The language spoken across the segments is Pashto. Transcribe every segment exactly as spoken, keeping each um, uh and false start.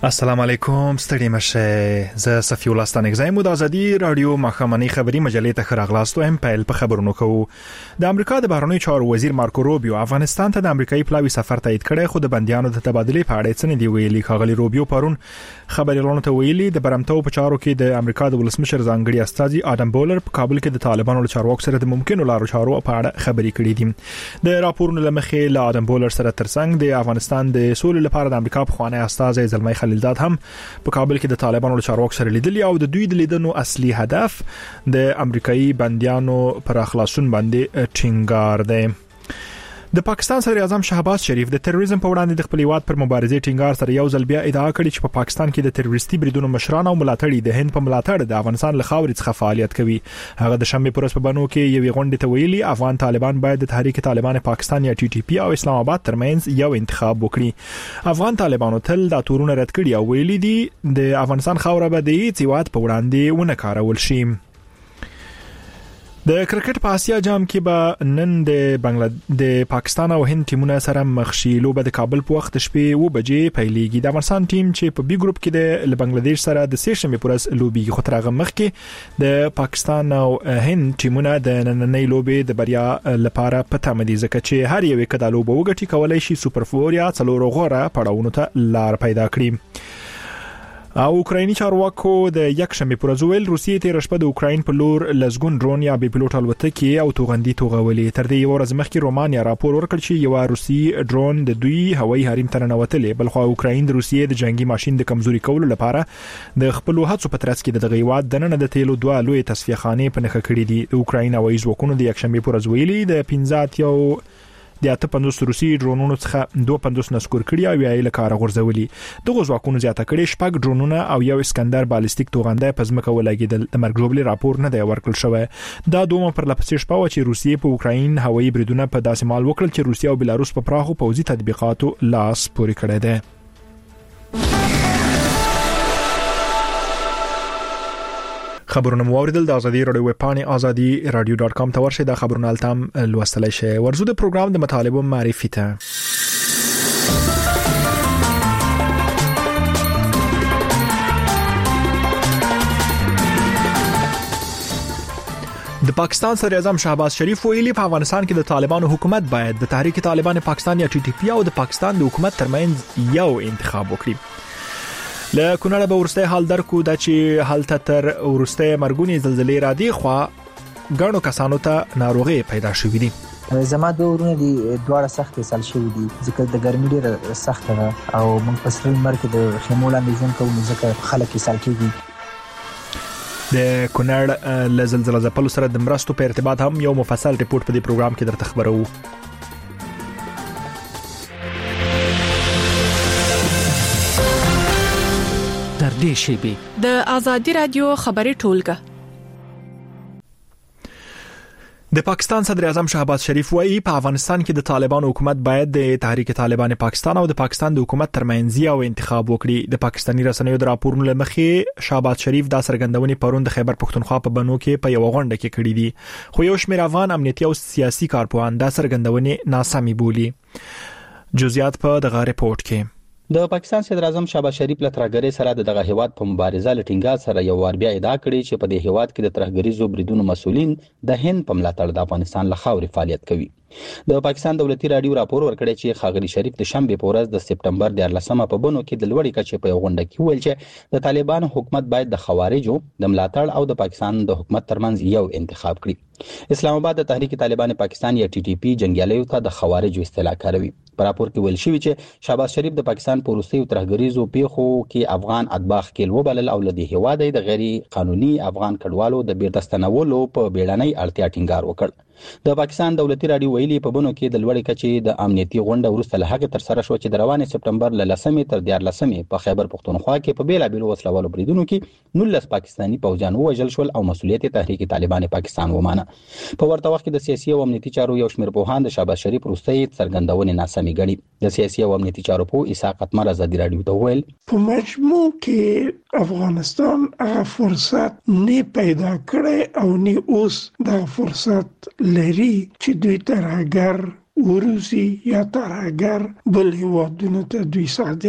السلام علیکم، ستړي مشه. زه صفی الله ستانګزایم د ازادي رادیو مخامنی خبری مجلې ته خراغلاستو هم پیل په خبرونو کوو. د امریکا د بهرنیو چارو وزیر مارکو روبیو افغانستان ته د امریکایي پلاوی سفر تایید کړی، خو د بنديانو د تبادله په اړه څه نه دی ویلي. خاغلی روبیو پرون خبريالانو ته ویلي د برمتو په چارو کې د امریکا د ولسمشر ځانګړي استاذي آدم بولر په کابل کې د طالبانو له چارواکو سره د ممکنو لارو چارو په اړه خبرې کړې دي. د راپورونو لمخې له آدم بولر سره ترڅنګ د افغانستان د سولې لپاره د امریکا په خوانی استاذ زلمي خلیلزاد هم په کابل کې د طالبانو له چارواکو سره لیدلي او د دوی د لیدنو اصلي هدف د امریکایي بنديانو پر خلاصون باندې ټینګار دی. د پاکستان صدر اعظم شهباز شریف د تروریزم په وړاندې د خپل هیواد پر مبارزې ټینګار سره یو ځل بیا ادعا کړې چې په پاکستان کې د تروریستي بریدونو مشران او ملاتړي د هند په ملاتړ د افغانستان له خاورې څخه فعالیت کوي. هغه د شنبه پر ورځ په بنو کې یو غونډه ته ویلي افغان طالبان باید د تحریک طالبان پاکستان یا ټي ټي پی او اسلام آباد ترمنځ یو انتخاب وکړي. افغان طالبانو تل دا تورونه رد کړي او ویلي دي د افغانستان خاوره به د هیڅ هیواد په وړاندې ونه کارول شي. د کرکټ په آسیا جام کې به نن د بنگلاديش د پاکستان او هند ټیمونه سره مخ شي. لوبه د کابل په وخت شپې و بجې پیلېږي. د افغانستان ټیم چې په بي ګروپ کې د بنگلاديش سره د سې شنبه پر ورځ لوبي خو تر هغه مخکې د پاکستان او هند ټیمونه د نننۍ لوبې د بریا لپاره په تمه دي، ځکه چې هر یو کډه لوبه وګټي کولای شي سوپر فور یا څلور غوړه پړاوونو ته لار پیدا کړي. او اوکرایني چارواکو د یک شنبه پر ورځ ویل روسیې تیر شپه د اوکراین په لور لزګون ډرون یا بي پيلوټ الوتکې او توغندي توغولې. تر دې یو ورځ مخکې رومانیا راپور ورکړ چې یو روسي ډرون د دوی هوایي حریم ته ننوتلې، بلخو اوکراین د روسیې د جنگي ماشين د کمزوري کولو لپاره د خپل هڅو په ترڅ کې د غیواد د نن د تیلو دوه لوی تصفیه خانې په نخښه کړې دي. د اوکراین هوایي ځواکونو د یک شنبه پر ورځ ویلي د پنځه یو د اته پنځوس روسي ډرونونو څخه دوه پنځوس نسکور کړي او یې له کار غورځولي. دغه ځواکونو زیاته کړي شپږ ډرونونه او یو اسکندر بالستیک توغنده په ځمکه ولګیدل. د مرګ ژوبلي راپور نه دی ورکړل شوی. دا دومره پر لپسې شپه و چې روسیې په اوکراین هوایي بریدونه په داسې مال وکړل چې روسیا او بلاروس په پراخو پوځي تطبیقاتو لاس پورې کړی دی. خبرونه موریدل د ازادي رادیو ویب پاڼې ازادي رادیو ډاټ کام ته ورشئ. د خبرونو التم لوستلای شئ. ورزو د پروګرام د مطالبه معرفي ته د پاکستان صدر اعظم شهباز شریف ویلي په افغانستان کې د طالبانو حکومت باید د تحریک طالبان پاکستان یا ټي ټي پی او د پاکستان د حکومت ترمنځ یو انتخاب وکړي. له کونړه به ورسته حال درکو د چې حالت تر ورسته مرګونی زلزلې را دي خو غنو کسانو ته ناروغي پیدا شوې دي. زما دوه ورونه دي دواړه سخت سال شوې دي ځکه د ګرمۍ ډیره سخت ده او موږ په سرین مرکه د خیمو لاندې ژوند کوو ځکه خلک سال کېږي. د کونړ له زلزلې ځپلو سره د مرستو په ارتباط هم یو مفصل ریپورت په دې پروګرام کې درته خبرو. د ازادي رادیو خبري ټولګه. د پاکستان صدر اعظم شهباز شریف وايي په افغانستان کې د طالبانو حکومت باید د تحریک طالبان پاکستان او د پاکستان د حکومت ترمنځ یو انتخاب وکړي. د پاکستاني رسنیو د راپورونو لمخې شهباز شریف دا څرګندونې پرون د خیبر پختونخوا په بنو کې په یو غونډه کې کړې دي، خو یو شمېر افغان امنیتي او سیاسي کارپوهان دا څرګندونې ناسمې بولي. جزئیات په دغه ریپورت کې. د پاکستان صدر اعظم شهباز شریف له ترهګرۍ سره د دغه هیواد په مبارزه لټینګا سره یو وار بیا ادعا کړې چې په دې هیواد کې د ترهګریزو بریدونو مسولین د هند په ملاتړ د افغانستان له خاورې فعالیت کوي. د پاکستان دولتي رادیو راپور ورکړی چې ښاغلي شریف د شنبه په ورځ د سپټمبر دیارلسمه په بنو کې د لوړې کچې په یو غونډه کې ویل چې د طالبانو حکومت باید د خوارجو د ملاتړ او د پاکستان د حکومت ترمنځ یو انتخاب کړي. اسلام آباد د تحریک طالبان پاکستان یا ټي ټي پی جنگیالیو ته د خوارجو اصطلاح کاروي. په راپور کې ویل شوی چې شهباز شریف د پاکستان په وروستیو ترهګریزو پیښو کې افغان اتباع ښکېل وبلل او له دې هیواده د غیر قانوني افغان کډوالو د بیرته ستنولو په بیړنۍ اړتیا ټینګار وکړ. د پاکستان دولتي رادیو ویلي په بنو کې د لوړې کچې د امنیتي غونډه وروسته له هغه تر سره شو چې د روانې سپټمبر له لسمې تر دیارلسمې په خیبر پختونخوا کې په بیلابیلو وسلوالو بریدونو کې نولس پاکستاني پوځیان ووژل شول او مسؤلیت تحریک طالبان پاکستان ومانه. په ورته وخت کې د سیاسي او امنیتي چارو یو شمېر پوهان د شهباز شریف وروستۍ څرګندونې ناسمې ګڼي. د سیاسي او امنیتي چارو پوه اسحاق اتمر ازادي رادیو ته ویل په مجموع کې افغانستان هغه فرصت نه پیدا کړي او نه اوس دا فرصت لري چې دوی ترهګر وروسي یا ترهګر بل هیوادونو ته دوی صادر کړي.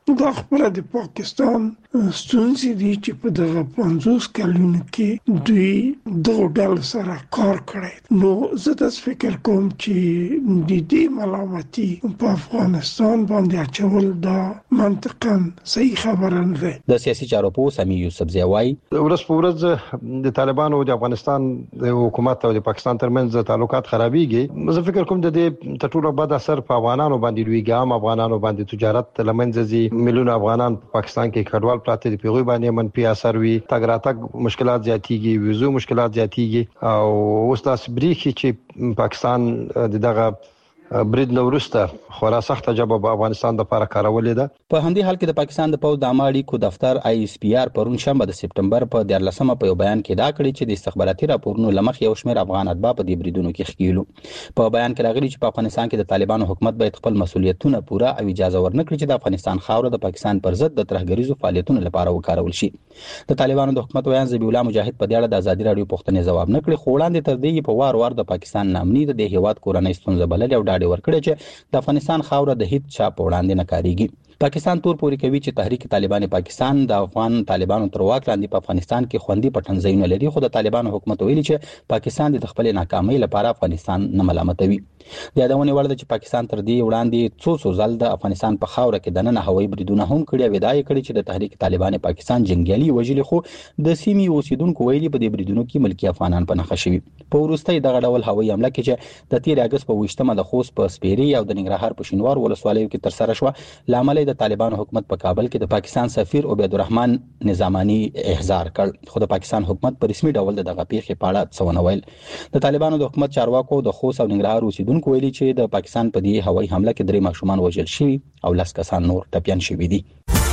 دا خپله د پاکستان ستونزې دي چې په دغه پنځوس کلونو کې دوی دغه ډلو سره کار کړی. نو زه داسې فکر کوم چې د دې ملامتي په افغانستان باندې اچول دا منطقاً صحیح خبره نه ده. د سیاسي چارو په سمي یوسف زیوای ورځ په ورځ د طالبانو او د افغانستان د حکومت او د پاکستان ترمنځ تعلقات خرابېږي. زه فکر کوم د دې تر ټولو بد اثر په افغانانو باندې لویږي، عام افغانانو باندې تجارت لمنځه ځي، میلیونه افغانان په پاکستان کې کډوال پراته دي، پیغوي باندې منفي اثر وي، تګ راتګ مشکلات زیاتېږي، ویزو مشکلات زیاتېږي او اوس تاسو بریخي چې پاکستان دغه برید نورسته خورا سخت جواب په افغانستان د لپاره کارولې ده. په همدې حال کې د پاکستان د پوز د عامه اړیکو دفتر آی ایس پی آر پرون شنبه د سپټمبر په دیارلسمه په یو بیان کې دا کړی چې د استخباراتي راپورونو لمخ یو شمېر افغان اتباع په دې بریدونو کې ښکیلو. په بیان کې راغلي چې په افغانستان کې د طالبانو حکومت باید خپل مسولیتونه پوره او اجازه ورنکړي چې د افغانستان خاوره د پاکستان پر ضد د ترهګریزو فعالیتونو لپاره وکارول شي. د طالبانو د حکومت ویان ذبیح الله مجاهد په دې اړه د ازادي راډیو پوښتنې ځواب نه کړی، خو وړاندې تر دې په وار وار د پاکستان نامني د هیواد کورنۍ ستونزه بللې او ډاډ ورکړي چې د افغانستان خاوره د هیڅ چا په وړاندې نه کاریږي. پاکستان تور پوري کوي چې تحریک طالبان پاکستان د افغان طالبانو تر واک لاندې په افغانستان کې خوندي پټنځایونه لري، خو د طالبانو حکومت ویلي چې پاکستان د خپل ناکامۍ لپاره افغانستان نه ملامتوي. د یادونې وړ ده چې پاکستان تر دې وړاندې څو څو ځل د افغانستان په خاوره کې د نن هوایي بریدونه هم کړي او ادعا کړې چې د تحریک طالبان پاکستان جنگیالي وژلي، خو د سیمې اوسیدونکو ویلي په دې بریدونو کې ملکی افغانان په نښه شوي. په وروستي دغه ډول هوایي حمله کې چې د تیر اگست په ویشتمه د خوست په سپیري او د ننګرهار په شینوار ولسوالیو کې تر سره شو، لامل د طالبانو حکومت په کابل کې د پاکستان سفیر عبید الرحمن نظامانی احضار کړ، خو د پاکستان حکومت په رسمي ډول دغه پیښې په اړه څه ونه ویل. د طالبانو د حکومت چارواکو د خوست او ننګرهار اوسیدونکو ویلي چې د پاکستان په دې هوایي حمله کې درې ماشومان وژل شوي او لس کسان نور ټپیان شوي دي.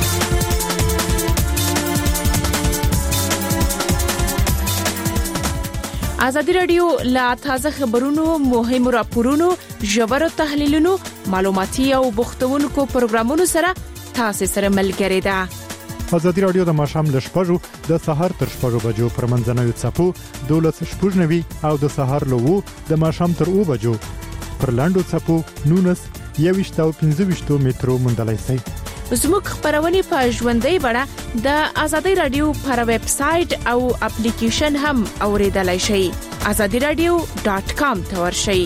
ازادي راډیو لا تازه خبرونو، مهمو راپورونو، ژورو تحلیلونو، معلوماتي او بوختونکو پروګرامونو سره تاسو سره ملګری ده. ازادي راډیو د ماشام ل شپږو د سحر تر شپږو بجو پر منځنوي څپو دولس شپږ نوي او د سحر له وو د ماشام تر او بجو پر لاندو څپو نونس یويشت او پنځه ویشت میټرو مندلای شي. زموږ خبرونه په ژوندۍ بڼه د ازادي راډیو پر ویب سټ او اپلیکیشن هم اوریدلای شئ. azadi radio dot com ته ورشئ.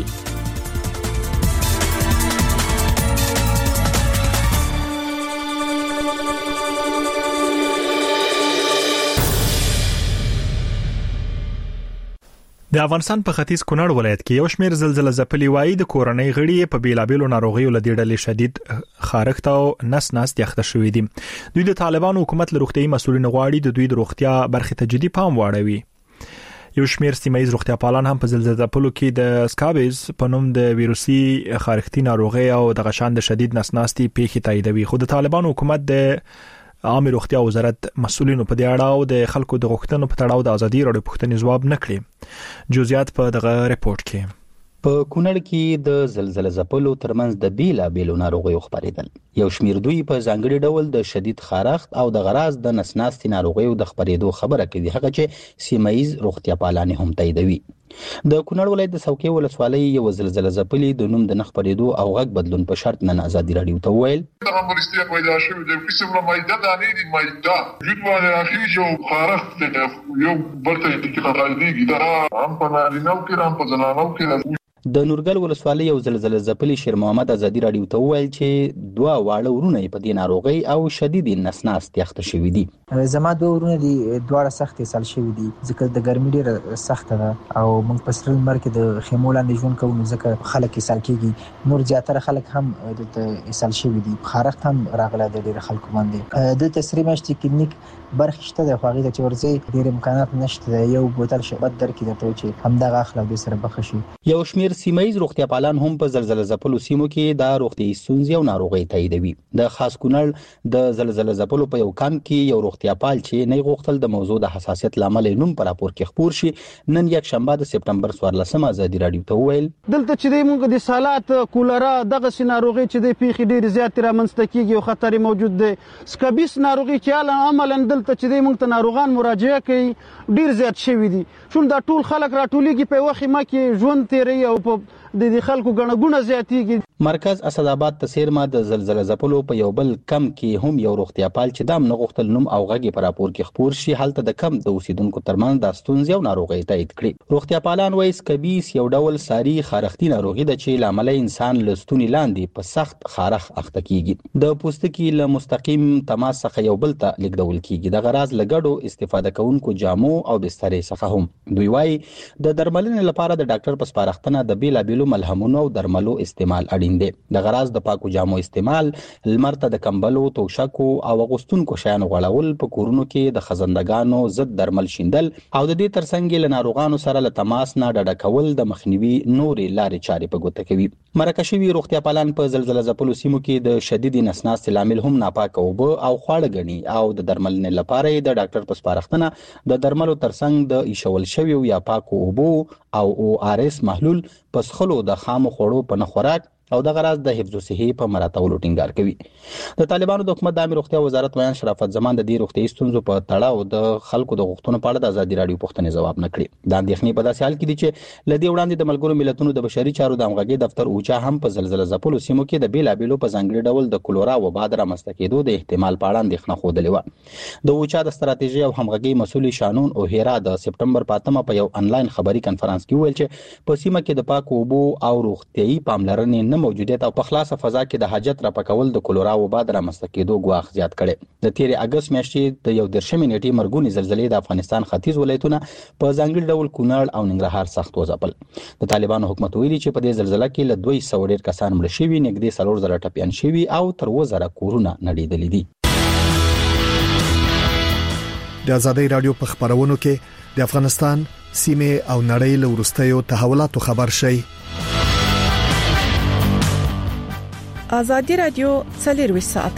د افغانستان په ختیځ کونړ ولایت کې یو شمېر زلزلې ځپلي وایي د کورنۍ غړي په بیلابېلو ناروغیو له ډېرې شدید خارښت او نس ناس یخته شوې دي. دوی د طالبانو حکومت له روغتیايي مسؤلینو غواړي د دوی د روغتیا برخې ته جدي پام واړوي. یو شمېر سیمایي روغتیا پالان هم په زلزلې ځپلو کې د سکابیز په نوم د ویروسي خارښتي ناروغي او د غشان د شدید نس ناستي پیښې تاییدوي، خو د طالبانو حکومت د عامه روغتیا وزارت مسؤلینو په دې اړه او د خلکو د غوښتنو په تړاو د ازادي راډیو پوښتنې ځواب نه کړی. جزئیات په دغه ریپورت کې. په کونړ کې د زلزلې ځپلو ترمنځ د بیلا بیلو ناروغیو خبرېدل. یو شمېر دوی په ځانګړي ډول د شدید خارښت او د غراز د نسناستي ناروغیو د خبرېدو خبره کوي، هغه چې سیمایي روغتیا پالان هم تاییدوي. د کونړ ولایت د څوکۍ ولسوالۍ یو زلزلې ځپلي د نوم د نخ خبرېدو او غږ بدلون په شرط نن ازادي راډیو ته وویل دغه مرستې پیدا شوې د قسم له مایده دانې دي مایده وجود باندې اخیج او خارښت یو بل ته کې راځي دا هم په نارینه‌و کې هم په زنانو کې. د نورګل ولسوالۍ یو زلزلې ځپلي شیر محمد ازادي راډیو ته وویل چې دوه واړه ورونه په دې ناروغي او شدید نسناست یخته شوي دي. زما دوه ورونه دي دواړه سخت سال شوي دي ځکه د ګرمۍ ډېره سخته ده او موږ په سرل مر کې د خیمو لاندې ژوند کوو، نو ځکه خلک سال کېږي، نور زیاتره خلک هم د سال شوي دي، خارښت هم راغله د ډېر خلکو باندې. د تسری مشتي کلینیک برخه شته د خواغې د چورځي ډېر امکانات نشته، یو بوتل شربت درکې درته چې همدغه اخلا به سره بخښي. یو شمیر سیمایي روغتیا پالان هم په زلزلې ځپلو سیمو کې د روغتیايي ستونزې او ناروغۍ تاییدوي. د خاص کونړ د زلزلې ځپلو په یو کام کې یو روغتیا پال چې نه غوښتل د موضوع د حساسیت لامل نوم پر راپور کې خبر شي، نن یک شنبه د سپټمبر څوارلسمه ازادي راډیو ته وویل دلته چې د موږ د سالات کولرا دغه سي ناروغي چې د پیخي ډېر زیات رامنځته کیږي او خطر موجود دی. سکابیس ناروغي چې عملاً دلته چې د موږ ته ناروغان مراجعه کوي ډېر زیات شوي دي. ټول دا ټول خلک راټولېږي په وخت ما کې ژوند تیري او په د خلکو غنغونه زیاتیږي. مرکز اسداباد تسیرما د زلزلې زپلو په یو بل کم کې هم یو روغتیا پال چې دام نه غوښتل نوم او غږی پر راپور کې خبر شي حالت د کم د اوسیدونکو ترمن د ستونزې او ناروغۍ تایید کړي. روغتیا پالان وایي سکبیس یو ډول ساری خارښتي ناروغي ده چې لامل انسان لستونی لاندې په سخت خارخ اخته کیږي. د پوستکي له مستقیم تماس څخه یو بل ته لیږدول کیږي. د غراض لګړو استفاده کوونکو جامو او بسترې څخه هم. دوی وایي د درملنې لپاره د ډاکټر په سپارښتنه د بیلابیلو ملهمونو او درملو استعمال اړین دی. د غراض د پاکو جامو استعمال، لمر ته د کمبلو، توشکو او غوستونکو شیانو غړول، په کورونو کې د خزندګانو ضد درمل شیندل او د دې ترڅنګ له ناروغانو سره له تماس نه ډډه کول د مخنیوي نورې لارې چارې په ګوته کوي. مرکه شوي روغتیا پالان په زلزلې ځپلو سیمو کې د شدید نسناستې لامل هم ناپاکه اوبه او خواړه ګڼي او د درملنې لپاره د ډاکټر په سپارښتنه د درملو ترڅنګ د ایښول شویو یا پاکو اوبو او او آر اس محلول په څښلو، د خامو خوړو په نه خوراک او د غراض د حفظ صحي په مراتبو ټینګار کوي. د طالبانو د حکومت د عامه روغتیا وزارت ویان شرافت زمان د دې روغتي ستونزو په تړاو د خلکو د غوښتنو په اړه د ازادي رادیو پوښتنې ځواب نه کړي. د اندېښنې په داسې حال کې دي چې لدی وړاندې د ملګرو ملتونو د بشري چارو د همغږي دفتر اوچا هم په زلزلې ځپلو سیمو کې د بیلابیلو په ځانګړي ډول د کولرا وبا د رامنځته کېدو د احتمال په اړه اندېښنه خوده و. د اوچا د ستراتیژي او همغږي مسؤل شانون او هیرا د سپټمبر په اتمه په یو انلاین خبري کانفرنس کې ویل چې په سیمه کې د پاکو اوبو او روغتيایي پاملرنې نه موجودیت او په خلاصه فضا کې د حاجت را پکول د کولرا وبا د رامنځته کېدو ګواښ زیات کړي. د تیرې اگست میاشتې د یو درشمې نیټې مرګونی زلزلې د افغانستان ختیځ ولایتونه په ځانګړي ډول کونړ او ننګرهار سخت وځپل. د طالبانو حکومت ویلي چې په دې زلزلې کې له دوه سوه ډیر کسان مړ شوي، نږدې څلور زره ټپيان شوي او تر اووه زره کورونه نړېدلي دي. د ازادۍ رادیو په خبرونو کې د افغانستان سیمه او نړۍ له ورستیو تحولاتو خبر شي. ازادي رادیو څلور ساعته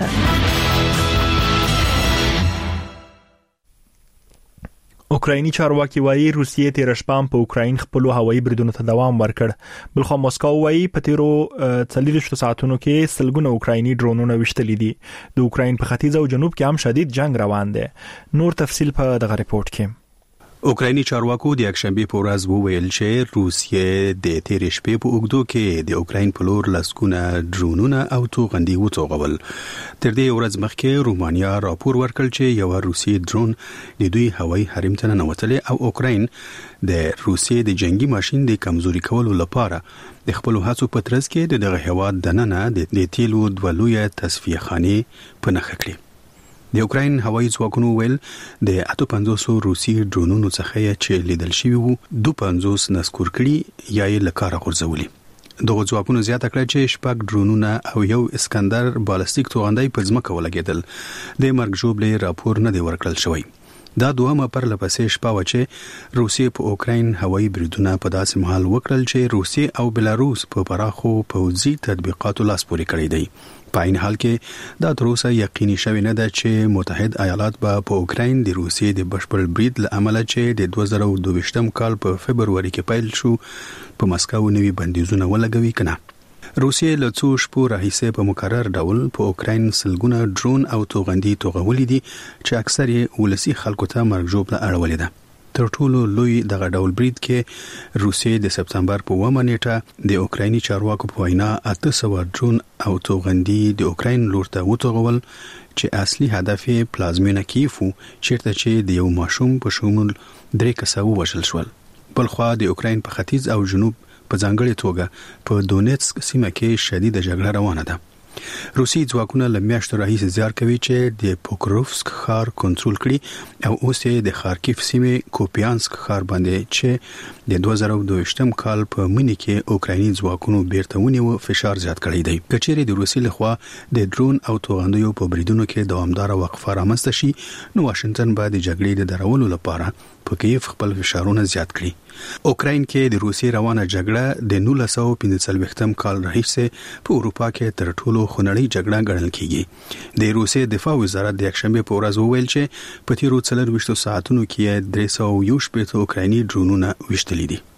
اوکرایني چارواکي وایي روسیې تیر شپه په اوکراین خپل هوایي بریدونو ته دوام ورکړ. بلخو مسکو وایي په تیرو څلور ساعتونو کې سلګونه اوکرایني ډرونونه وشتلې دي. د اوکراین په ختیځ او جنوب کې هم شدید جنگ روان دی. نور تفصيل په دغه ریپورت کې. اوکرایني چارواکو د یکشنبه په ورځ وویل چې روسیې د تیرې شپې په اوګدو کې د اوکراین په لور لسګونه ډرونونه او توغندي وټوغول. تر دې ورځ مخکې رومانیا راپور ورکړ چې یو روسي ډرون د دوی هوایي حریم ته ننوتلی او اوکراین د روسیې د جنگي ماشين د کمزوري کولو لپاره د خپل هڅو په ترڅ کې دغه هواد د نننه د تیلو د ولوی تصفیه خانه په نخښه کړې. د اوکراین هوایي ځواکونو ویل د اته پنځوس روسي ډرونونو څخه چې لیدل شوی وو دوه پنځوس نسکور کړي یا یې لکاره غورځولي. دغه ځواکونو زیاته کړه چې شپږ ډرونونه او یو اسکندر بالستیک توغندی په ځمکه ولګېدل. د مرګ ژوبلې راپور نه دی ورکړل شوی. دا دوه پر لپسې شپه و چې روسیې په اوکراین هوایي بریدونه په داسې مهال وکړل چې روسیې او بلاروس په پراخو پوځي تطبیقاتو لاس پورې کړی دی. په عین حال کې دا تر اوسه یقیني شوی نه ده چې متحد ایالات به په اوکراین د روسیې د بشپړ برید له امله چې د دوه زره دوه ویشتم کال په فبرवरी کې پیل شو په مسکو نوي بندیزونه ولګوي کنه. روسیې له څو شپو راهیسې په مکرر ډول په اوکراین سلګونه ډرون او توغندي توغولې دي چې اکثر یې ولسی خلکو ته مرګ ژوبله اړولې ده. تر ټولو لوی دغه ډول برید کې روسیې د سپتمبر په اوومه نیټه د اوکرایني چارواکو په وینا اته سوه ډرون او توغندي د اوکراین لور ته وټوغول چې اصلي هدف یې پلازمینه کیف و چیرته چې د یو ماشوم په شمول درې کسه ووژل شول. بلخوا د اوکراین په ختیځ او جنوب په ځانګړي توګه په دونیتسک سیمه کې شدیده جګړه روانه ده. روسي ځواکونه له میاشتو راهیسې زیار کوي چې د پوکروفسک ښار کنټرول کړي او اوس یې د خارکیف سیمې کوپیانسک ښار باندې چې د دوه زره دوه ویشتم کال په مني کې اوکرایني ځواکونو بیرته ونیو فشار زیات کړی دی. کچېرې د روسي لخوا د ډرون او توغندیو په بریدونو کې دوامدار وقفه رامنځته شي نو واشنگټن به د جګړې د درولو لپاره په کیف خپل فشارونه زیات کړي. اوکراین کې د روسي روانه جګړه د نولس سوه پنځه څلوېښتم کال راهیسې په اروپا کې تر ټولو خونړۍ جګړه ګڼل کیږي. د روسي دفاع وزارت د یکشنبه په ورځ وویل چې په تیرو څلور ویشتو ساعتونو کې درې سوه یو شپېته اوکرایني ډرونونه وشتلي دي.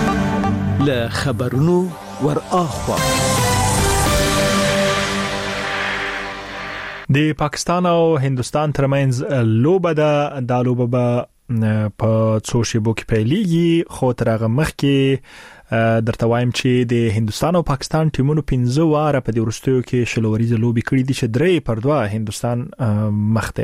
له خبرونو ور اخوا د پاکستان او هندستان ترمنځ لوبه ده. د لوبه به په څو شیبو کې پیلېږي خو تر هغه مخکې درته وایم چې د هندستان او پاکستان ټیمونو پنځه واره په دې وروستیو کې شلوريزه لوبي کړې دي چې درې پر دوه هندستان مخته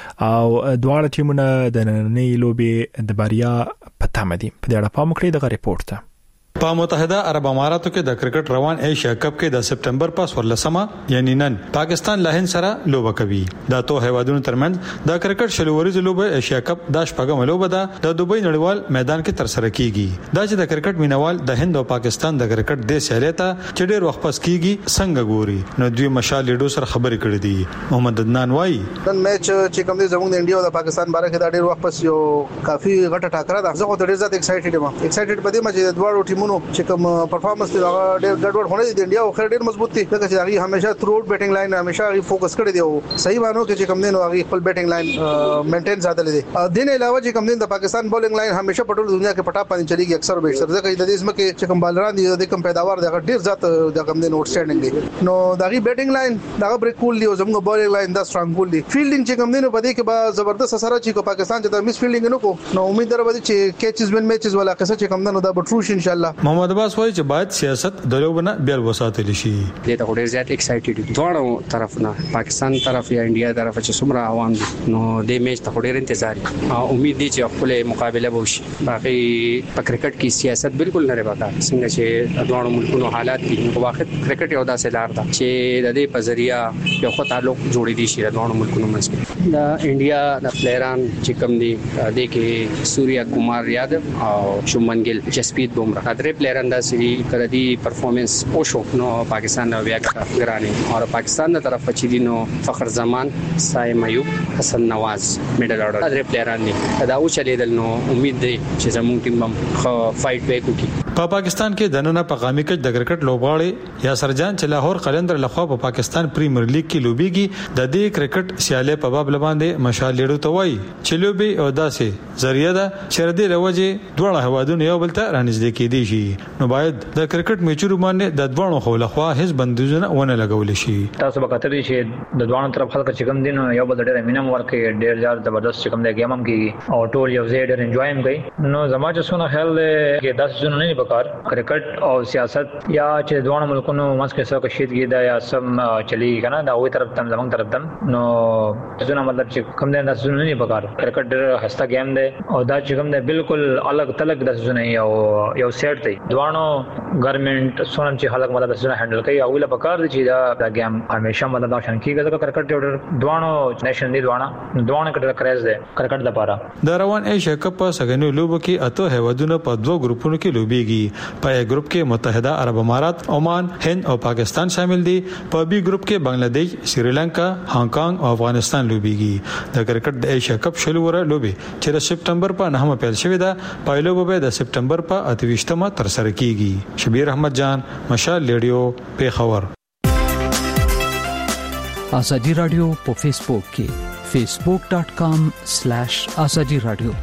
او دواړه ټیمونه د نننۍ لوبي د بریا په تمه دي. په دې اړه پام وکړئ دغه ریپورت ته. په متحده عرب اماراتو کې د کرکټ روان ایشیا کپ کې د سپټمبر په څوارلسمه یعنی نن پاکستان له هند سره لوبه کوي. دا توه هیوادونو ترمنځ د کرکټ شلوريزه لوبه ایشیا کپ د شپږم لوبه ده د دوبۍ نړیوال میدان کې تر سره کیږي. دا چې د کرکټ مینوال د هند او پاکستان د کرکټ د سیالیته چې ډېر وخت پس کیږي څنګه ګوري نو دوی مشال لیډو سره خبرې کړې دي. محمد عدنان وایي نن میچ چې کوم دی زموږ د انډیا او د پاکستان باره کې دا ډېر وخت پس یو کافي غټه ټاکره ده. زه خو ډېر زیات ایکسایټډ یم ایکسایټډ په دې مچ د دوه ټیمونو چې کوم پرفارمنس دی هغه ډېر ګډوډ هونه دي. انډیا خو ډېر مضبوط دي ځکه چې هغه همیشه تھرو آوټ بیټینګ لاین همیشه هغه فوکس کړی دی او صحیح مانو کې چې کوم دین هغه خپل بیټینګ لاین مینټین ساتل دي. دین علاوه چې کوم دین د پاکستان بولینګ لاین همیشه په ټول دنیا کې پټا باندې چلیږي اکثر به اکثر ځکه د دې اسمه کې چې کوم بالران دي د کوم پیداوار دی هغه ډېر زیات د کوم دین آوټ سټینډینګ دي. نو دغه بیټینګ لاین دغه بریک کول دی او زموږ بولینګ لاین دا سترونګ کول دي. فیلډینګ چې کوم دین په دې کې به زبردست اثر اچي کو پاکستان چې د مس فیلډینګ نه کو نو امید درو چې کیچز وین میچز ولا قصه چې کوم دین دا بټروش ان شاء الله. محمد عباس وایي چې باید سیاست د لوبنه بیا وساتل شي. د ته ډېر زیات ایکسایټډ دي دواړو طرفونه پاکستان طرف یا انډیا طرف چې څومره عوام دي نو د میچ ته ډېر انتظار دي. امید دي چې خپل مقابله وشي. باقي په کرکټ کې سیاست بالکل نه ربا څنګه چې دواړو ملکونو حالات دي په واقع کرکټ یو داسې لار ده چې د دې په ذریعہ یو خو تعلق جوړې دي شي د دواړو ملکونو منځ. د انډیا د پلیران چې کوم دي د کې سوریا کمار یادو او شومن ګل جسپریت بمراه درې پلیران داسې کړه دي پرفارمنس او شو نو پاکستان نو بیا ګرانه او پاکستان د طرف چې دینو فخر زمان سایم ایوب حسن نواز میډل اورډر درې پلیران دي دا او چلیدل نو امید دی چې زموږ ټیم هم فایټ بیک وکړي. په پاکستان کې د نن په قامي کې د کرکټ لوبغاړي یاسر جان چې لاهور قلندر لخوا په پاکستان پریمیر لیګ کې لوبيږي د دې کرکټ سیاله په باب لباندې مشال لیډو ته وایي چې لوبي او داسې ذریعہ ده چې د لوجه دوه هوادونو یو بل ته رانږدې کېدي شي نو باید د کرکټ میچونو باندې د دوه خو لخوا هیڅ بندیزونه ونه لګول شي. تاسو به کتلی چې د دوه طرف خلک چې کوم دین یو بل ډېر مینم ورکه ډېر زیات زبردست چې کوم د گیم هم کیږي او ټول یو ځای ډېر انجوای هم کوي. نو زما چې څونه خیال دی چې داسې څونه نه پکار کرکټ او سیاست یا چې دوه ملکونو مس کې څه کشیدګي دا یا سم چلی کنه دا وې طرف تم زمونږ طرف تم نو څونه مطلب چې کوم دین داسې څونه نه پکار کرکټ ډېر خسته گیم دی او دا چې کوم دی بالکل الګ تلګ داسې څونه یو یو سیټ دی دوانو ګورنمنت څونه چې خلک مطلب داسې هندل کوي او له پکار دي چې دا گیم همیشه مطلب دا شان کیږي ځکه کرکټ ډېر دوانو نېشن دی دوانو دوانو کې کریز دی کرکټ لپاره. د روان ایشیا کپ په سګنیو لوبو کې اته هیوادونو په دوه ګروپونو کې لوبيږي. په ا ګروپ کې متحده عرب امارات، عمان، هند او پاکستان شامل دي. په بي ګروپ کې بنگلاديش، سریلانکا، هانګ کانګ او افغانستان لوبيږي. د کرکټ د ایشیا کپ شلوره لوبي چې د سپټمبر په نهمه پیل شوې ده پایلو به د سپټمبر په اتويشتمه تر سره کیږي. شبیر احمد جان، مشال لیډیو، پیښور. ازادي رادیو په فیسبوک کې facebook dot com slash azadi radio.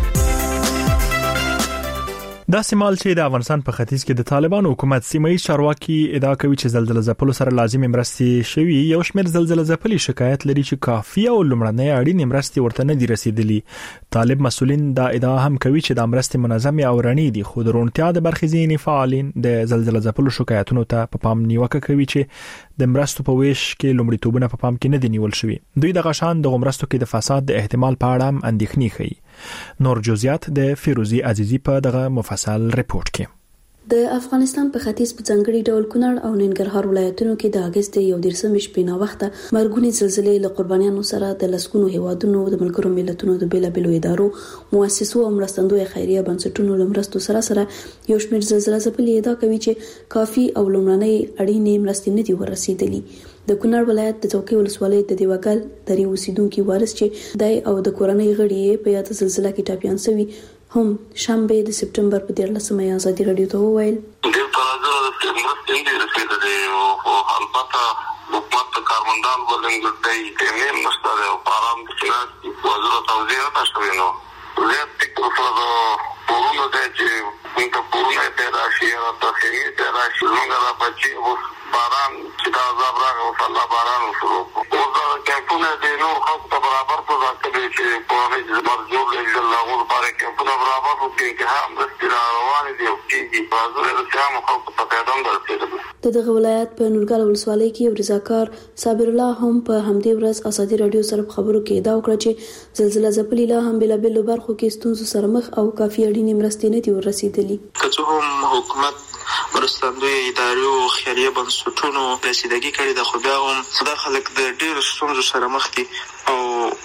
دا سیمال چې د افغانستان په ختیځ کې د طالبان حکومت سیمایي چارواکي ادعا کوي چې زلزلہ ځپلو سره لازمي مرستې شوي. یو شمېر زلزلہ ځپلي شکایت لري چې کافي او لمړنۍ اړینې مرستې ورته نه دي رسیدلي. طالب مسولین دا ادعا هم کوي چې د مرستې منظمې او رڼې دي خو د روڼتیا د برخې ځینې فعالین د زلزلہ ځپلو شکایتونو ته په پام نیوکه کوي چې د مرستو په ویش کې لومړیتوبونه په پام کې نه دي نیول شوي. دوی د غشان د مرستو کې د فساد د احتمال په اړه هم اندېښنې ښيي. نور جزئیات د فیروزی عزیزی په دغه مفصل ریپورت کې. د افغانستان په ختیځ په ځانګړي ډول کونړ او ننګرهار ولایتونو کې د اگست یو دیرشم شپې نا وخته مرګونې زلزلې له قربانیانو سره د لسګونو هیوادونو د ملګرو ملتونو د بیلابېلو ادارو، مؤسسو او مرستندوی خیریه بنسټونو له مرستو سره سره یو شمېر زلزلہ ځپلي ادعا کوي چې کافي او لومړنۍ اړینې مرستې نه دي ورسېدلي. د کونړ ولایت د څوکۍ ولسوالۍ د دیوګل درې اوسیدونکو وارث چې دای او د کورنۍ غړي په یاد زلزلہ کې ټاپیان شوي هم شنبه د سپټمبر په دیارلسمه ازادي رادیو ته وویل د پرازو د مرستې د رسیدلې او البته حکومت کارمندان ولنګ د تیمم مستره او پارام د سیاست وزارت توزیع تاسو وینو زه فکر کوم چې پورونه د چې په پورونه د راشي چې راځي ته راشي موږ را پچې باران چې دا عذاب راغی او الله باران وشروع کړ. اوس دا کیمپونه د نور خلکو ته برابر په ځای کې چې په مرجو له الله لپاره کیمپونه برابر وکړي چې هم د روان دي او چې بازار د سیمو خلکو ته پیغام درته د دغه ولایت په نورګل ولسوالۍ کې یو رضاکار صابر الله هم په همدې ورځ ازادي رادیو سره خبرو کې دا وکړه چې زلزلہ ځپلي لا هم بلا بل برخو کې ستونزو سره مخ او کافي اړینې مرستې نه دي ورسېدلې. که څه هم حکومت مرستندوی ادارو خیریه بنسټونو رسیدګي کړې ده خو بیا هم دا خلک د ډېرو ستونزو سره مخ دي او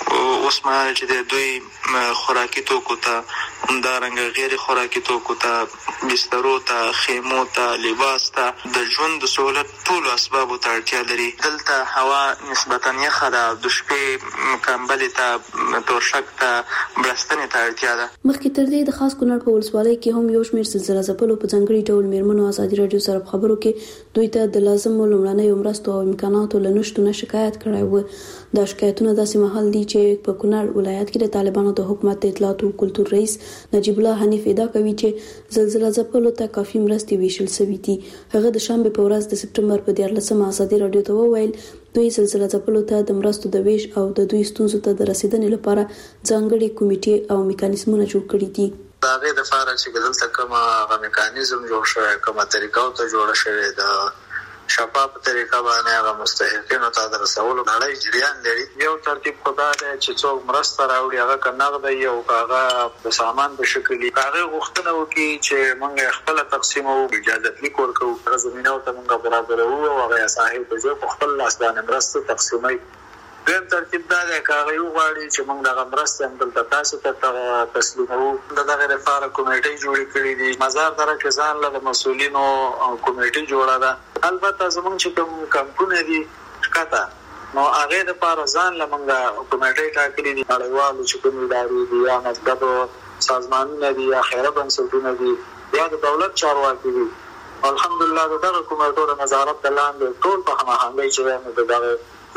اوس مهال چې د دوی خوراکي توکو ته همدارنګه غیر خوراکي توکو ته بسترو ته خیمو ته لباس ته د ژوند د سهولت ټولو اسبابو ته اړتیا لري. دلته هوا نسبتا یخه ده د شپې کمبلې ته توشک ته بړستنې ته اړتیا ده. مخکې تر دې د خاص کونړ په ولسوالۍ کې هم یو شمېر زلزلہ ځپلو په ځانګړي ډول میرمنو ازادي رادیو سره خبرو کې دوی ته د لازمو لومړنیو مرستو او امکاناتو له نشتون شکایت کړی و. دا شکایتونه داسې مهال دي چې په کونړ ولایت کې د طالبانو د حکومت د اطلاعات او کلتور رئیس نجیب الله حنیف ادعا کوي چې زلزلہ ځپلو ته کافي مرستې ویشل شوې دي. هغه د شنبه په ورځ د سپټمبر په دیارلسمه ازادي رادیو ته وویل دوی زلزلہ ځپلو ته د مرستو د ویش او د دوی ستونزو ته د رسیدنې لپاره ځانګړي کمیټې او میکانیزمونه جوړ کړي دي. دا غي د فارغ چې دلته کومه غو میکانیزم جوړ شوی کومه طریقه ته جوړ شوی د شفاف طریقه باندې هغه مستحقینو ته د رسولو لړۍ جریان لري. یو ترتیب خدای دی چې څوک مرسته راوړي هغه کناغ دی او هغه په سامان په شکل هغه غوښتنه وکړي چې موږ خپل تقسیم او اجازه لیک ورکو تر زمينه ته موږ برابر وو او هغه صاحب په خپل لاس باندې مرسته تقسیمي. دیم ترتیب دا دی چې هغه یو غواړي چې موږ دغه مرسته هم تاسو ته تسلیمو. دغه لپاره کمیټې جوړې کړې دي. مزار درکه ځان له مسؤلینو کمیټې جوړه ده. البته زمونږ چې کوم کمپونه دي کاته نو هغه د لپاره ځان له موږ کمیټې ټاکلې دي. اړوالو چې کوم ادارې دي یا مطلب سازمانونه دي یا خیره بنسټونه دي یا د دولت چارواکي دي الحمدلله دغه کمیټو نظارت لاندې ټول په هماهنګۍ چې دغه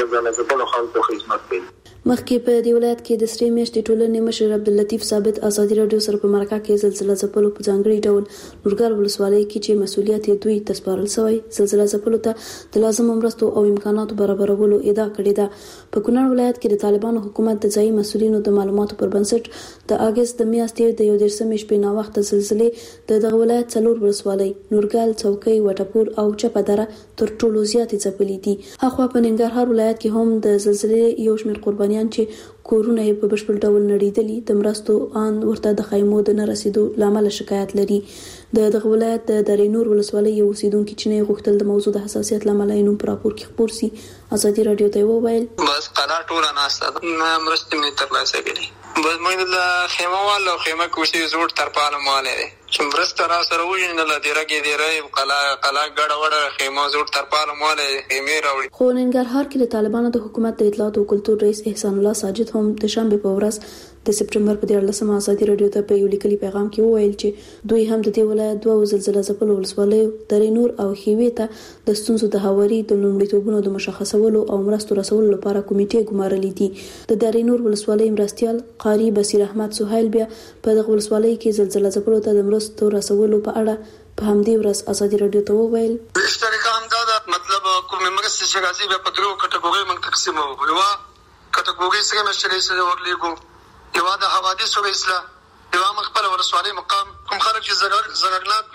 د بل خلکو خدمت کوي. مخکې په دې ولایت کې د سری میاشتې ټولنې مشر عبداللطیف ثابت ازادي رادیو سره په مرکه کې زلزلہ ځپلو په ځانګړي ډول نورګل ولسوالۍ کې چې مسؤلیت یې دوی تسپارل شوی زلزلہ ځپلو ته د لازم مرستو او امکاناتو برابرولو ادعا کړې ده. په کونړ ولایت کې د طالبانو حکومت د ځایي مسؤلینو د معلوماتو پر بنسټ د اگست د میاشتې د یو دیرشمې شپې نا وخت زلزلې د دغه ولایت څلور ولسوالۍ نورګل، څوکۍ، وټپور او چپه دره تر ټولو زیاتې ځپلې دي. هغه په ننګرهار ولایت کې هم د زلزلې یو شمېر قربانیان چې کورونه یې په بشپړ ډول نړیدلي د مرستو ان ورته د خیمو د نه رسیدو لامل شکایت لري. د دغه ولایت د درینور ولسوالۍ یو اوسیدونکو چې نه غوښتل د موضوع د حساسیت لامل یې نوم پر راپور کې خبر سي ازادي رادیو ته وویل بس قلا ټوله ناسته مرستې مې ترلاسه کړې. بس موږ د خیمه والو خیمه کوشي زوړ تر پاله مالې چې مرسته را سره وژنه ل دیرګې دیرې قلا قلا ګډ وړ خیمه زوړ تر پاله مالې خیمه راوړي. خو ننګرهار کې د طالبانو د حکومت د اطلاعات او کلتور رئیس احسان الله ساجد هم د شنبه په ورځ د سپټمبر په دیارلسمه ازادي رادیو ته په یو لیکلي پیغام کې وویل چې دوی هم د دې ولایت دوه زلزلہ ځپلو ولسوالیو درینور او خیوي ته د ستونزو د هواري د لومړیتوبونو د مشخصولو او مرستو رسولو لپاره کمیټې ګمارلې دي. د درینور ولسوالۍ مرستيال قاری بصیر احمد سہیل بیا په دغه ولسوالۍ کې زلزلہ ځپلو ته د مرستو رسولو په اړه په همدې ورځ ازادي رادیو ته وویل اشتراکام دا مطلب کومه مرستې چې راځي په درو کټګوري موږ تقسیمو. یو کټګوري سره مشرې سره ورلېګو یو د حوادث او اسلام یو مخبل ورسوالي مقام کوم خلک چې زرګ زرګناک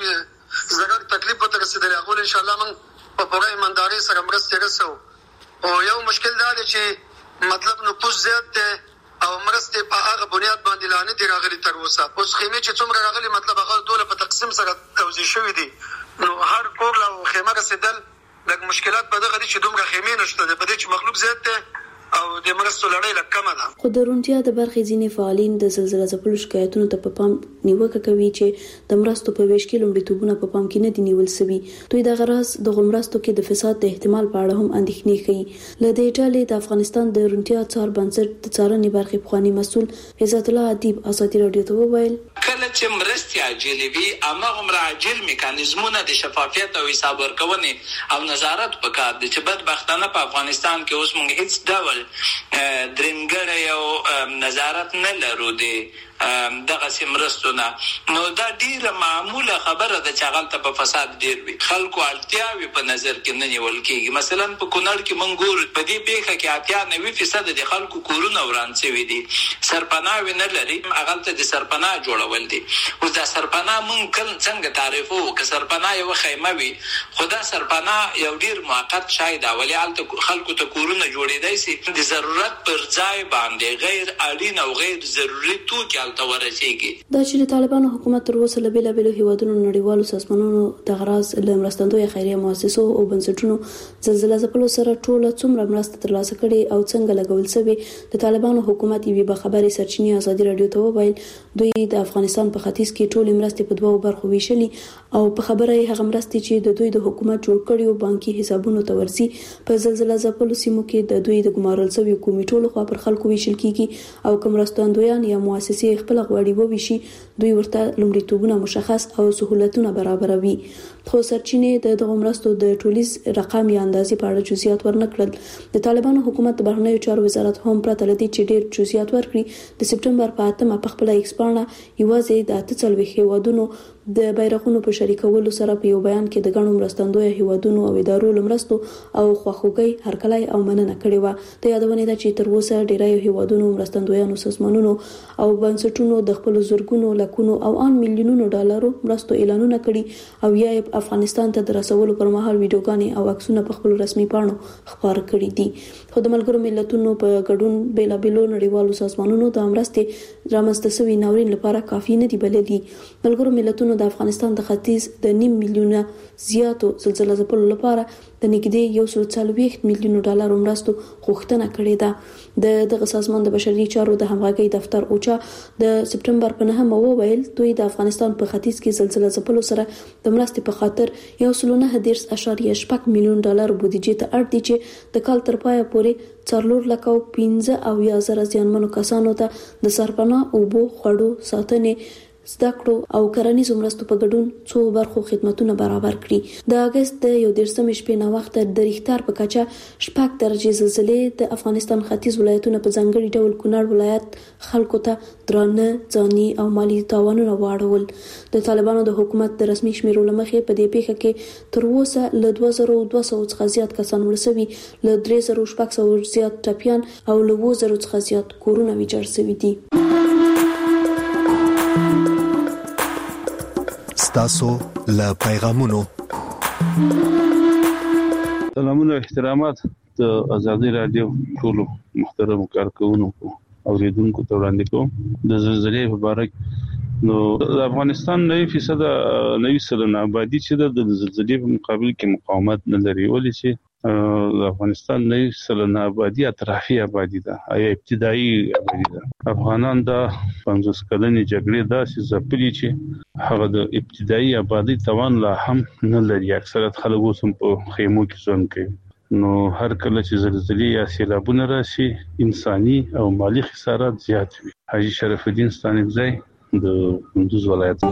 زرګ تکلیف ته رسیدل هغه ان شاء الله من په پوره ایمانداري سره مرسته رسو. او یو مشکل دا دی چې مطلب نفوس زیات دی او مرسته په هغه بنیاد باندې لانه دی راغلي تر اوسه. اوس خیمه چې څومره راغلي مطلب هغه دوله په تقسیم سره توزیع شوې دي. نو هر کور له خیمه رسیدل لږ مشکلات په دغه دي چې دومره خیمه نشته ده په دې چې مخلوق زیات دی او د مرستو لړۍ لږ کمه ده. خو د روڼتیا د برخې ځینې فعالین د زلزلہ ځپلو شکایتونو ته په پام نیوکه کوي چې د مرستو په ویش کې لومړیتوبونه په پام کې نه دي نیول شوي. دوی د غرض د مرستو کې د فساد د احتمال په اړه هم اندېښنې کوي. له دې ډلې د افغانستان د روڼتیا څار بنسټ د څارنې برخې پخوانی مسؤل عزت الله ادیب ازادي رادیو ته وویل کله چې مرستې عاجلې وي هماغومره عاجل میکانیزمونه د شفافیت او حساب ورکونې او نظارت پکار دي چې بدبختانه په افغانستان کې اوس موږ هیڅ ډول درنګړی او نظارت نه لرو. دی دغه سیمرستونه نو دا ډیره معموله خبره ده چې غلطه په فساد ډیر وي خلکو اړتیاوي په نظر کې نه نیول کېږي مثلا په کونړ کې مونږ ګورو په دې پیښه کې اتیا نوي فیصد د خلکو کورونه وران شوي دي سرپناه نه لري هغه د سرپناه جوړول دي اوس دا سرپناه مونږ کله څنګه تعریفو که سرپناه یو خیمه وي خدا سرپناه یو ډیر موقت شای دا ولی الته خلکو ته کورونه جوړېدای شي د ضرورت پر ځای باندې غیر اړین او غیر ضروري توکي الته ورسیږي دا چې د طالبانو حکومت تر اوسه له بیلابېلو هیوادونو نړیوالو سازمانونو د غراض له مرستندوی خیریه مؤسسو او بنسټونو زلزلې ځپلو سره ټوله څومره مرسته ترلاسه کړي او څنګه لګول شوی د طالبانو حکومت یوه بخبري سرچینې ازادي رادیو ته وویل دوی د افغانستان په ختیځ کې ټولې مرستې په دوه برخو ویشلي او په خبره یې هغه مرستې چې د دوی د حکومت جوړ کړي بانکي حسابونو ته ورسي په زلزلې ځپلو سیمو کې د دوی د ګمارل شوی کمیټو لخوا پر خلکو ویشل کیږي او کوم مرستندویان یا مؤسسې خپل غوړي وویشي دوی ورته لومړیتوبونه مشخص او سہولتونه برابروي خو سرچینې د دغه مرستو د ټولیز رقم یا اندازې په اړه جزئیات ورنکړل د طالبانو حکومت د بهرنیو چارو وزارت هم پرته لدی چې ډېر جزئیات ورکړي د سپټمبر په اتمه په خپل ایکسپانه یوازې د اته څلوېښت هیوادونو د بیرغونو په شریکولو سره په یو بیان کې د غنو مرستندوی هیوادونو او ادارو لمرستو او خواخوږي هرکلای او مننه کړې و د یادونه ده چې تر اوسه ډیری هیوادونو مرستندویانو سازمانونو او بنسټونو د خپل زورګونو لکونو او ان میلیونونو ډالرو مرستو اعلانونه کړي او یا افغانستان ته د رسولو پر مهال ویډیوګانې او عکسونه په خپل رسمي پاڼو خبر کړي دي خو د ملګرو ملتونو په ګډون بیلابېلو نړیوالو سازمانونو د مرستې رامنځته شوی ناورین لپاره کافي نه دی بللي ملګرو ملتونو د افغانستان د ختیځ د نیم میلیونه زیاتو زلزلې ځپلو لپاره د نږدې یو سل څلوېښت میلیونو ډالر مرستو غوښتنه کړې ده د دغه سازمان د بشري چارو د همغږي دفتر اوچا د سپټمبر په نهمه وویل دوی د افغانستان په ختیځ کې زلزلې ځپلو سره د مرستې په خاطر یو سل نه دېرش اعشاریه شپږ میلیون ډالر بودیجې ته اړ دي چې د کال تر پایه پورې څلور لک او پنځه او یا زره زیانمنو کسانو ته د سرپناه او بو خړو ساتنې زده کړو او کرنیزو مرستو په ګډون څو برخو خدماتونه برابر کړي د اگست د یو دیرشم شپې نه وخت د ریختار په کچه شپږ درجه زلزلې د افغانستان ختیځ ولایتونو په ځانګړي ډول کونړ ولایت خلکو ته درانه ځاني او مالی تاوانونه واړول د طالبانو د حکومت د رسمي شمیرو لمخې په دې پیښه کې تر اوسه له دوه زره دوه سوه څخه زیات کسان مړ شوي له درې زره شپږ سوه زیات ټپیان او له اووه زره څخه زیات کورونه ویجاړ شوي دي تاسو له پیغامونو سلامونه احترامات د ازادي رادیو ټول محترم کارکونکو اوریدونکو ته وړاندې کوم د زلزلې په اړه نو د افغانستان نوي فیصد نوي سلنه آبادی چې د زلزلې په مقابل کې مقاومت نه لري ولې چې د افغانستان نوي سلنه آبادی اطرافي آبادی ده یا ابتدایي آبادی ده افغانان د پنځوس کلنې جګړې داسې ځپلي چې هغه د ابتدایي آبادی توان لا هم نه لري اکثریت خلک اوس هم په خیمو کې ژوند کوي نو هر کله چې زلزلې یا سیلابونه راشي انساني او مالی خسارات زیات وي حاجی شرف الدین ستانکزی د کندوز ولایت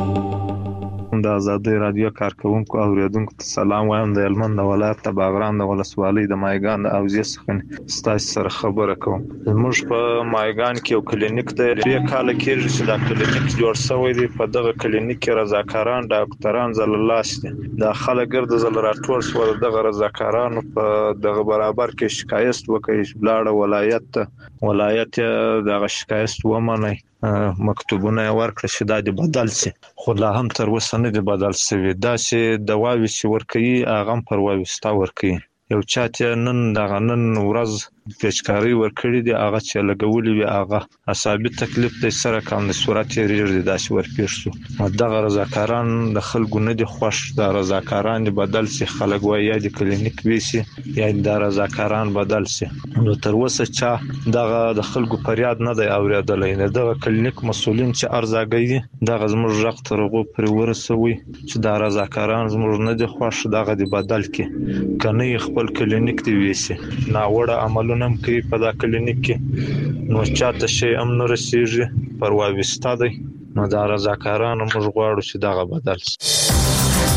د ازادي رادیو کارکونکو او اوریدونکو ته سلام وایم د هلمند ولایت د باغران د ولسوالۍ د مایګان د اوزې څخه ستاسو سره خبره کوم موږ په مایګان کې یو کلینیک دی ډېر کال کېږي چې دا کلینیک جوړ شوی دی په دغه کلینیک کې رضاکاران ډاکټران زللاش دي د خلک ګرد زل راټول شو دغه رضاکارانو په دغه برابر کې شکایت وکړي بلاړه ولایت ته ولایت دغه شکایت ومني مکتوبونه ورکړل چې دا د بدل شي خو لا هم تر اوسه نه د بدل شوی دا چې دواوی چې ورکوي هغه پر واوستا ورکوي یو چاته نن دغه نن ورځ پیچکاری ورکړي دی هغه چې لګولې وي هغه عصبي تکلیف د سره کم د صورت یې ریږي دا چې ورپېښ شو دغه رضاکاران د خلکو نه دي خوښ د رضاکاران د بدل سي خلک وایي یا د کلینیک ویسي یا د رضاکاران بدل سي نو تر اوسه چې دغه د خلکو فریاد نه دی اوریدلې نه دغه کلینیک مسولین چې ارزاګي دغه زموږ رغ ترغو پر ورسوي چې د رضاکاران زموږ نه دي خوښ دغه د بدل کې کني خپل کلینیک دی ویسي نا وړه عمل نم کوي په دا کلینیک کې نو چاته شي هم نه رسیږي پر واوستا دی نو دا رضاکارانو موږ غواړو چې دغه بدل شي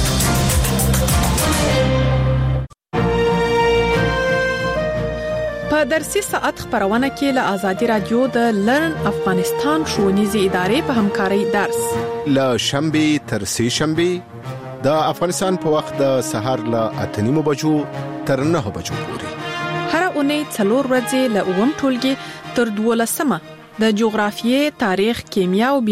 په په درسي ساعت خبرونه کې له آزادي رادیو د لرن افغانستان ښوونیزې ادارې په همکاري درس له شنبه تر سه شنبه د افغانستان په وخت د سهار له اته نیمو بجو تر نه بجو پورې هر اونۍ څلور ورځې له اووم ټولګي تر دولسمه د جغرافیې، تاریخ، کیمیا او